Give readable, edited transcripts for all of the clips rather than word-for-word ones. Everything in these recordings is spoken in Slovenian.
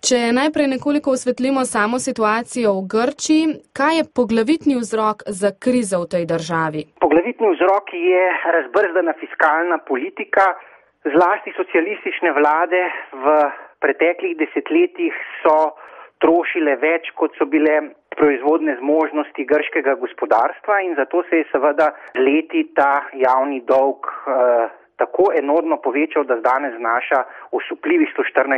Če najprej nekoliko osvetlimo samo situacijo v Grčiji, kaj je poglavitni vzrok za krizo v tej državi? Poglavitni vzrok je razbrzdana fiskalna politika, zlasti socialistične vlade v preteklih desetletjih so trošile več, kot so bile proizvodne zmožnosti grškega gospodarstva in zato se je seveda z leti ta javni dolg tako enormno povečal, da danes znaša osupljivih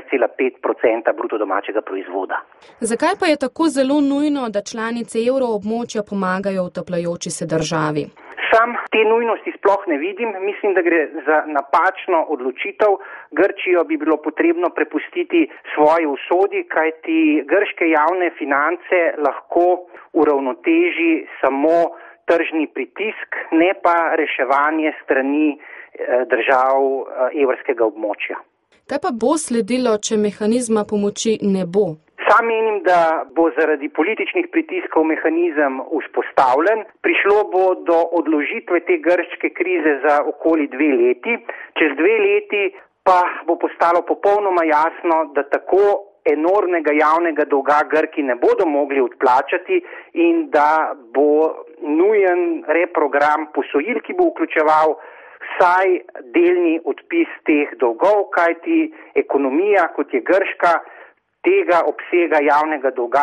114,5% bruto domačega proizvoda. Zakaj pa je tako zelo nujno, da članice evroobmočja pomagajo utapljajoči se državi? Sam te nujnosti sploh ne vidim. Mislim, da gre za napačno odločitev. Grčijo bi bilo potrebno prepustiti svoji usodi, kajti grške javne finance lahko uravnoteži samo tržni pritisk, ne pa reševanje strani držav evrskega območja. Kaj pa bo sledilo, če mehanizma pomoči ne bo? Sam menim, da bo zaradi političnih pritiskov mehanizem vzpostavljen. Prišlo bo do odložitve te grške krize za okoli 2 leti. Čez 2 leti pa bo postalo popolnoma jasno, da tako enormnega javnega dolga Grki ne bodo mogli odplačati in da bo nujen reprogram posojil, ki bo vključeval vsaj delni odpis teh dolgov, kajti ekonomija, kot je grška, tega obsega javnega dolga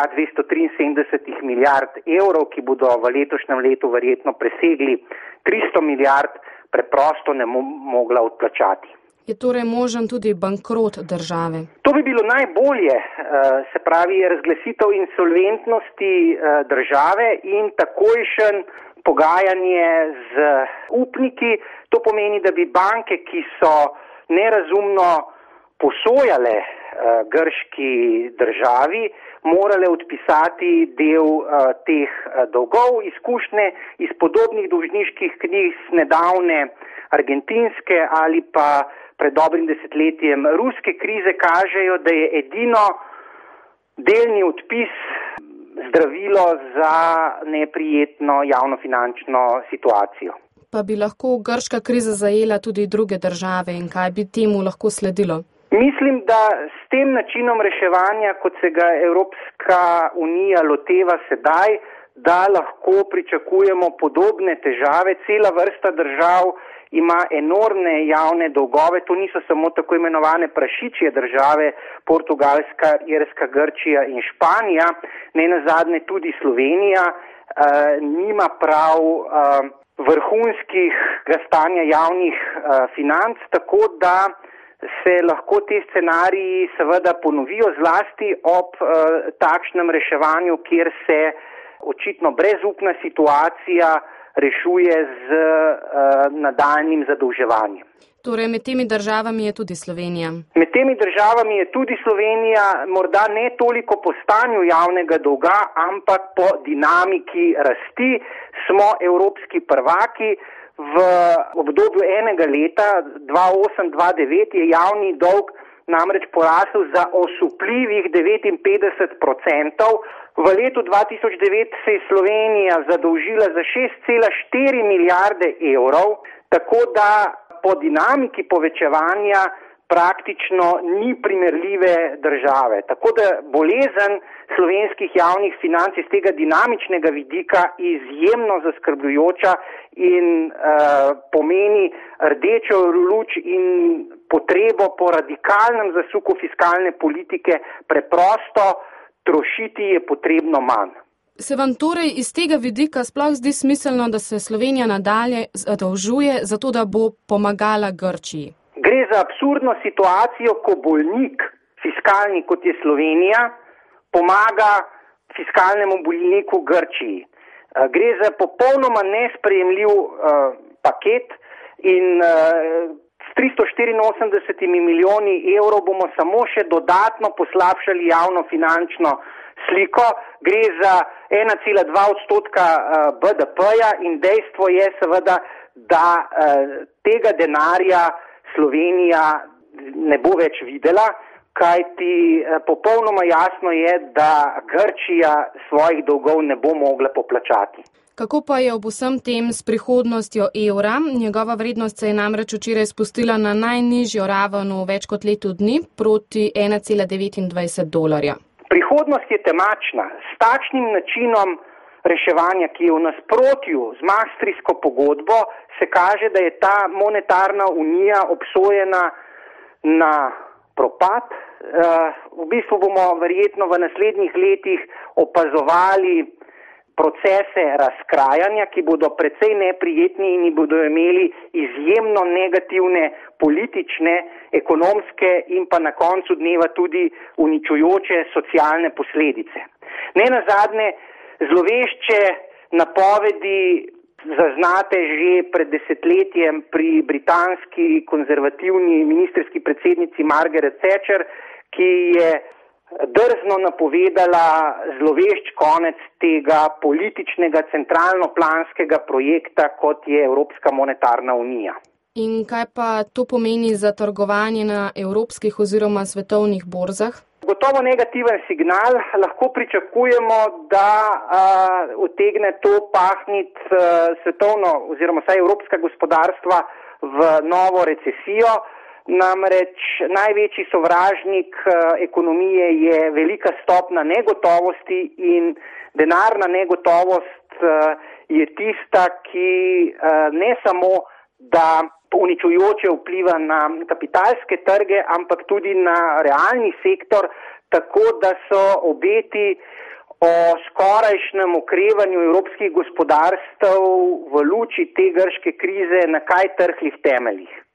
273 milijard evrov, ki bodo v letošnjem letu verjetno presegli 300 milijard, preprosto ne mogla odplačati. Je torej možen tudi bankrot države? To bi bilo najbolje, se pravi razglasitev insolventnosti države in takojšen pogajanje z upniki. To pomeni, da bi banke, ki so nerazumno posojale grški državi, morale odpisati del teh dolgov. Izkušnje iz podobnih dolžniških kriz nedavne argentinske ali pa pred dobrim desetletjem ruske krize kažejo, da je edino delni odpis zdravilo za neprijetno javnofinančno situacijo. Pa bi lahko grška kriza zajela tudi druge države in kaj bi temu lahko sledilo? Mislim, da s tem načinom reševanja, kot se ga Evropska unija loteva sedaj, da lahko pričakujemo podobne težave. Cela vrsta držav ima enormne javne dolgove, to niso samo tako imenovane prašičje države, Portugalska, Irska, Grčija in Španija, ne nazadnje tudi Slovenija, nima prav vrhunskih stanja javnih financ, tako da se lahko te scenariji seveda ponovijo zlasti ob takšnem reševanju, kjer se očitno brezupna situacija rešuje z nadaljnjim zadolževanjem. Torej med temi državami je tudi Slovenija? Med temi državami je tudi Slovenija, morda ne toliko po stanju javnega dolga, ampak po dinamiki rasti. Smo evropski prvaki. V obdobju enega leta, 2008-2009, je javni dolg namreč porasel za osupljivih 59%. V letu 2009 se je Slovenija zadolžila za 6,4 milijarde evrov, tako da po dinamiki povečevanja praktično ni primerljive države. Tako da bolezen slovenskih javnih financ iz tega dinamičnega vidika izjemno zaskrbljujoča in pomeni rdečo luč in potrebo po radikalnem zasuku fiskalne politike. Preprosto trošiti je potrebno manj. Se vam torej iz tega vidika sploh zdi smiselno, da se Slovenija nadalje zadolžuje, zato da bo pomagala Grčiji? Gre za absurdno situacijo, ko bolnik fiskalni, kot je Slovenija, pomaga fiskalnemu bolniku Grčiji. Gre za popolnoma nesprejemljiv paket in s 384 milijoni evrov bomo samo še dodatno poslabšali javnofinančno sliko. Gre za 1,2% BDP-ja in dejstvo je seveda, da tega denarja Slovenija ne bo več videla, kajti popolnoma jasno je, da Grčija svojih dolgov ne bo mogla poplačati. Kako pa je ob vsem tem s prihodnostjo evra? Njegova vrednost se je namreč včeraj spustila na najnižjo raven v več kot letu dni proti $1,29. Prihodnost je temačna. S takšnim načinom reševanja, ki je v nasprotju z Maastrichtsko pogodbo, se kaže, da je ta monetarna unija obsojena na propad. V bistvu bomo verjetno v naslednjih letih opazovali procese razkrajanja, ki bodo precej neprijetni in bodo imeli izjemno negativne politične, ekonomske in pa na koncu dneva tudi uničujoče socialne posledice. Nenazadnje zlovešče napovedi zaznate že pred desetletjem pri britanski konzervativni ministrski predsednici Margaret Thatcher, ki je drzno napovedala zlovešč konec tega političnega centralno-planskega projekta, kot je Evropska monetarna unija. In kaj pa to pomeni za trgovanje na evropskih oziroma svetovnih borzah? Gotovo negativen signal. Lahko pričakujemo, da utegne to pahniti svetovno oziroma vsaj evropska gospodarstva v novo recesijo. Namreč največji sovražnik ekonomije je velika stopna negotovosti in denarna negotovost je tista, ki ne samo, da uničujoče vpliva na kapitalske trge, ampak tudi na realni sektor, tako da so obeti o skorajšnjem okrevanju evropskih gospodarstev v luči te grške krize na kaj trhlih temeljih.